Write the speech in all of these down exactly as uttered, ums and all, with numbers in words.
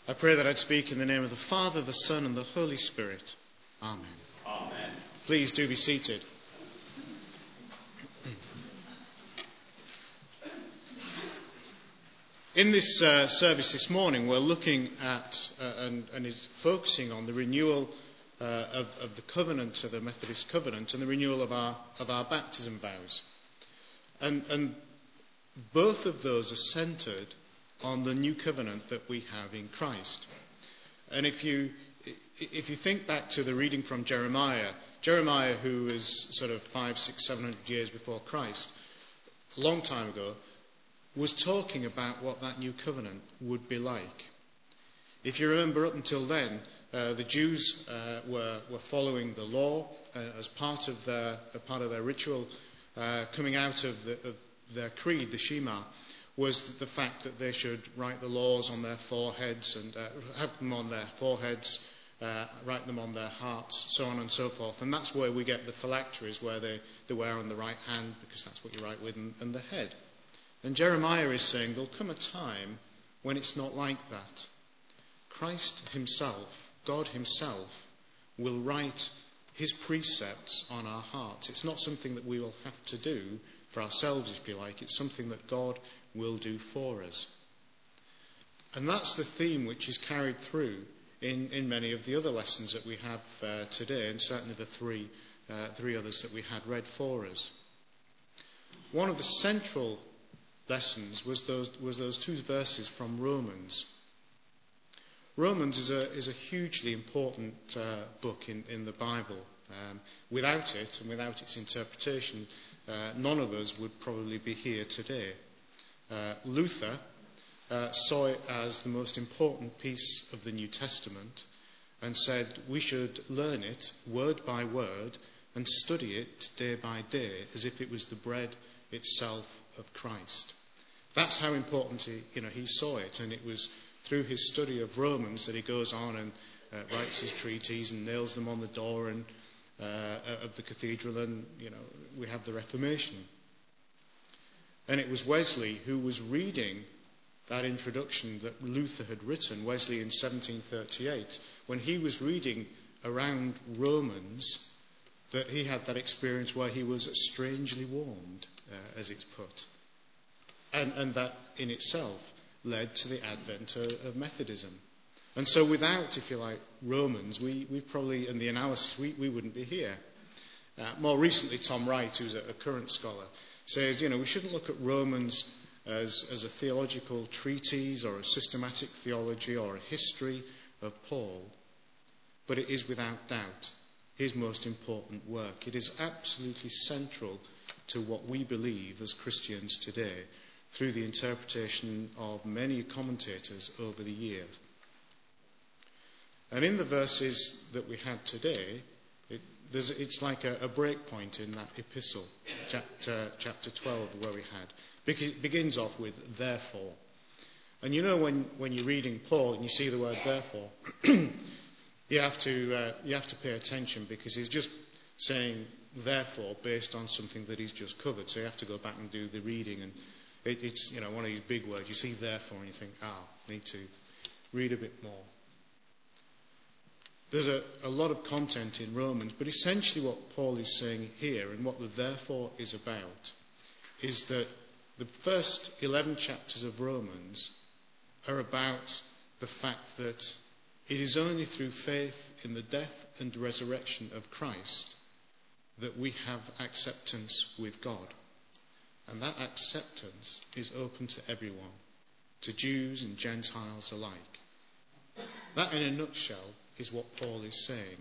I pray that I'd speak in the name of the Father, the Son, and the Holy Spirit. Amen. Amen. Please do be seated. In this uh, service this morning, we're looking at uh, and, and is focusing on the renewal uh, of, of the covenant, of the Methodist covenant, and the renewal of our of our baptism vows. And, and both of those are centred on the new covenant that we have in Christ. And if you if you think back to the reading from Jeremiah, Jeremiah, who is sort of five, six, seven hundred years before Christ, a long time ago, was talking about what that new covenant would be like. If you remember, up until then, uh, the Jews uh, were were following the law uh, as part of their a part of their ritual, uh, coming out of, the, of their creed, the Shema, was the fact that they should write the laws on their foreheads and uh, have them on their foreheads, uh, write them on their hearts, so on and so forth. And that's where we get the phylacteries, where they, they wear on the right hand, because that's what you write with, and, and the head. And Jeremiah is saying there'll come a time when it's not like that. Christ himself, God himself, will write his precepts on our hearts. It's not something that we will have to do for ourselves, if you like. It's something that God will do for us. And that's the theme which is carried through in, in many of the other lessons that we have uh, today, and certainly the three, uh, three others that we had read for us. One of the central lessons was those was those two verses from Romans. Romans is a is a hugely important uh, book in, in the Bible. Um, without it and without its interpretation, uh, none of us would probably be here today. Uh, Luther uh, saw it as the most important piece of the New Testament and said we should learn it word by word and study it day by day as if it was the bread itself of Christ. That's how important he, you know, he saw it, and it was through his study of Romans that he goes on and uh, writes his treatise and nails them on the door and uh, of the cathedral, and you know we have the Reformation. And it was Wesley who was reading that introduction that Luther had written, Wesley in seventeen thirty-eight, when he was reading around Romans, that he had that experience where he was strangely warmed, uh, as it's put. And, and that in itself led to the advent of, of Methodism. And so without, if you like, Romans, we, we probably, and the analysis, we, we wouldn't be here. Uh, more recently, Tom Wright, who's a, a current scholar, says, you know, we shouldn't look at Romans as, as a theological treatise or a systematic theology or a history of Paul, but it is without doubt his most important work. It is absolutely central to what we believe as Christians today, through the interpretation of many commentators over the years. And in the verses that we had today, it, there's, it's like a, a break point in that epistle, chapter, chapter twelve, where we had. Because it begins off with, therefore. And you know when, when you're reading Paul and you see the word therefore, you have to uh, you have to pay attention, because he's just saying therefore based on something that he's just covered. So you have to go back and do the reading, and It, it's, you know, one of these big words. You see therefore and you think, ah, oh, I need to read a bit more. There's a, a lot of content in Romans, but essentially what Paul is saying here, and what the therefore is about, is that the first eleven chapters of Romans are about the fact that it is only through faith in the death and resurrection of Christ that we have acceptance with God. And that acceptance is open to everyone, to Jews and Gentiles alike. That, in a nutshell, is what Paul is saying.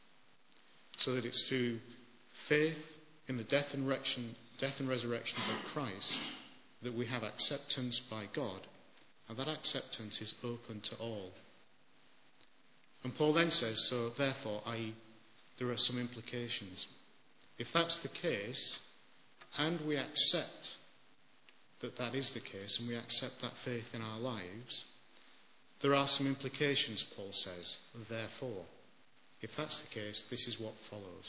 So that it's through faith in the death and, resurrection, death and resurrection of Christ that we have acceptance by God. And that acceptance is open to all. And Paul then says, so therefore, that is, there are some implications. If that's the case, and we accept that that is the case, and we accept that faith in our lives, there are some implications, Paul says. Therefore, if that's the case, this is what follows.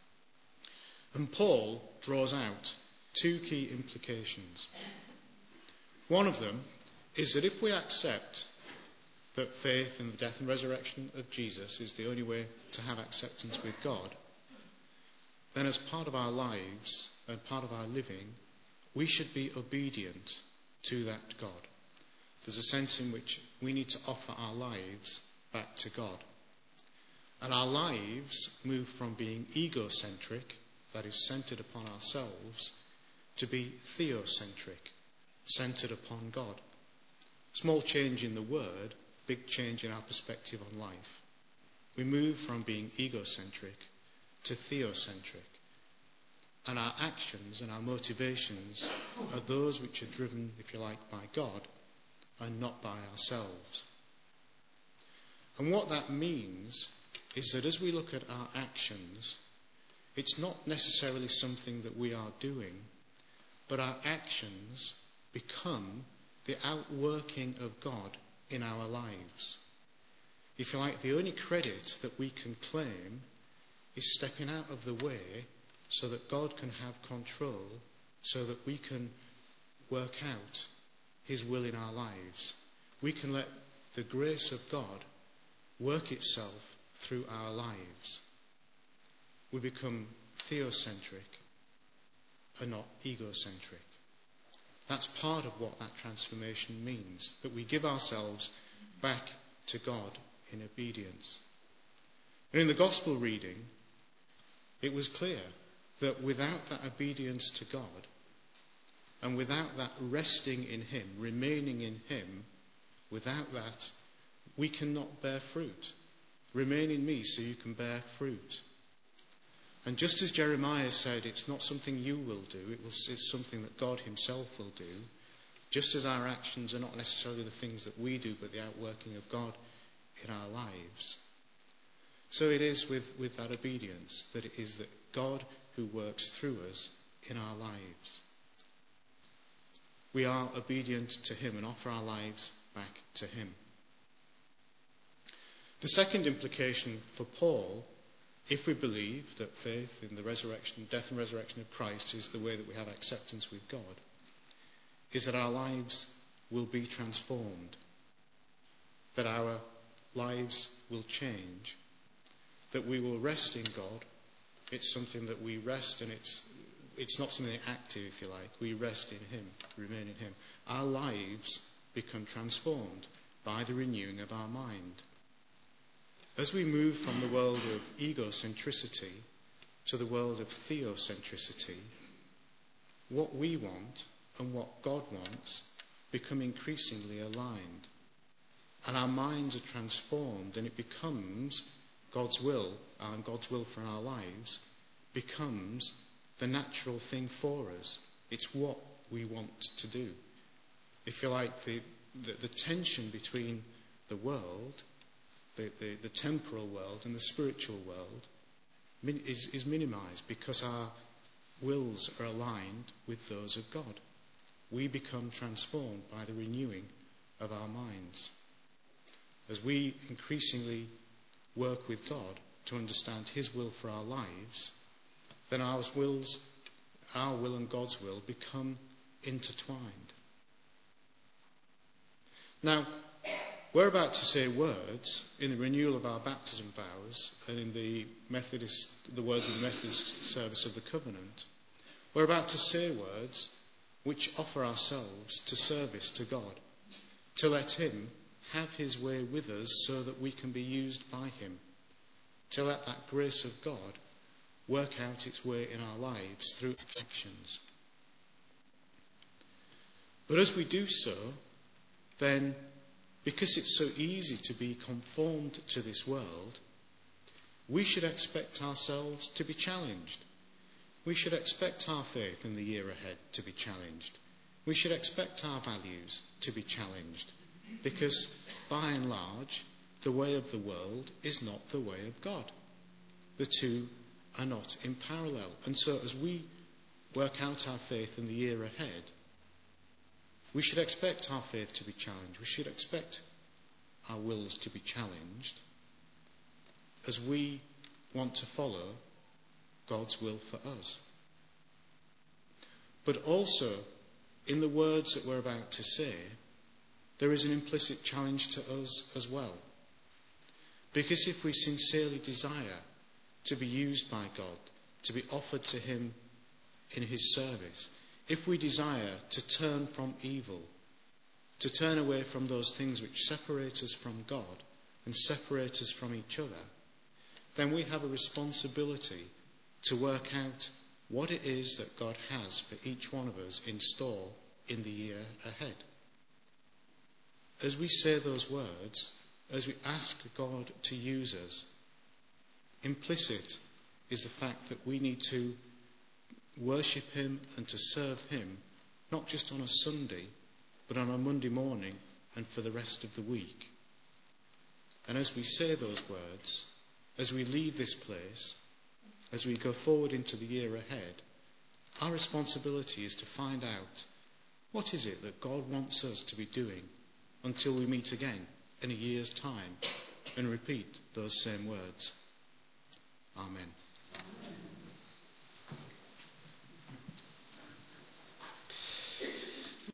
And Paul draws out two key implications. One of them is that if we accept that faith in the death and resurrection of Jesus is the only way to have acceptance with God, then as part of our lives and part of our living, we should be obedient to that God. There's a sense in which we need to offer our lives back to God. And our lives move from being egocentric, that is centered upon ourselves, to be theocentric, centered upon God. Small change in the word, big change in our perspective on life. We move from being egocentric to theocentric. And our actions and our motivations are those which are driven, if you like, by God and not by ourselves. And what that means is that as we look at our actions, it's not necessarily something that we are doing, but our actions become the outworking of God in our lives. If you like, the only credit that we can claim is stepping out of the way so that God can have control, so that we can work out his will in our lives. We can let the grace of God work itself through our lives. We become theocentric and not egocentric. That's part of what that transformation means, that we give ourselves back to God in obedience. And in the gospel reading, it was clear that without that obedience to God, and without that resting in him, remaining in him, without that, we cannot bear fruit. Remain in me so you can bear fruit. And just as Jeremiah said, it's not something you will do, it will, it's something that God himself will do. Just as our actions are not necessarily the things that we do, but the outworking of God in our lives. So it is with, with that obedience, that it is that God who works through us in our lives. We are obedient to him and offer our lives back to him. The second implication for Paul, if we believe that faith in the resurrection, death and resurrection of Christ is the way that we have acceptance with God, is that our lives will be transformed, that our lives will change, that we will rest in God. It's something that we rest, and it's it's not something active, if you like. We rest in him, remain in him. Our lives become transformed by the renewing of our mind. As we move from the world of egocentricity to the world of theocentricity, what we want and what God wants become increasingly aligned. And our minds are transformed, and it becomes God's will, and God's will for our lives becomes the natural thing for us. It's what we want to do. If you like, the, the, the tension between the world, the, the, the temporal world and the spiritual world min, is, is minimized because our wills are aligned with those of God. We become transformed by the renewing of our minds. As we increasingly work with God to understand his will for our lives, then our wills, our will and God's will become intertwined. Now, we're about to say words in the renewal of our baptism vows and in the Methodist, the words of the Methodist service of the covenant. We're about to say words which offer ourselves to service to God, to let him have his way with us so that we can be used by him, to let that grace of God work out its way in our lives through actions. But as we do so, then, because it's so easy to be conformed to this world, we should expect ourselves to be challenged. We should expect our faith in the year ahead to be challenged. We should expect our values to be challenged, because by and large, the way of the world is not the way of God. The two are not in parallel. And so as we work out our faith in the year ahead, we should expect our faith to be challenged. We should expect our wills to be challenged as we want to follow God's will for us. But also, in the words that we're about to say, there is an implicit challenge to us as well. Because if we sincerely desire to be used by God, to be offered to him in his service, if we desire to turn from evil, to turn away from those things which separate us from God and separate us from each other, then we have a responsibility to work out what it is that God has for each one of us in store in the year ahead. As we say those words, as we ask God to use us, implicit is the fact that we need to worship him and to serve him, not just on a Sunday, but on a Monday morning and for the rest of the week. And as we say those words, as we leave this place, as we go forward into the year ahead, our responsibility is to find out what is it that God wants us to be doing until we meet again in a year's time and repeat those same words. Amen.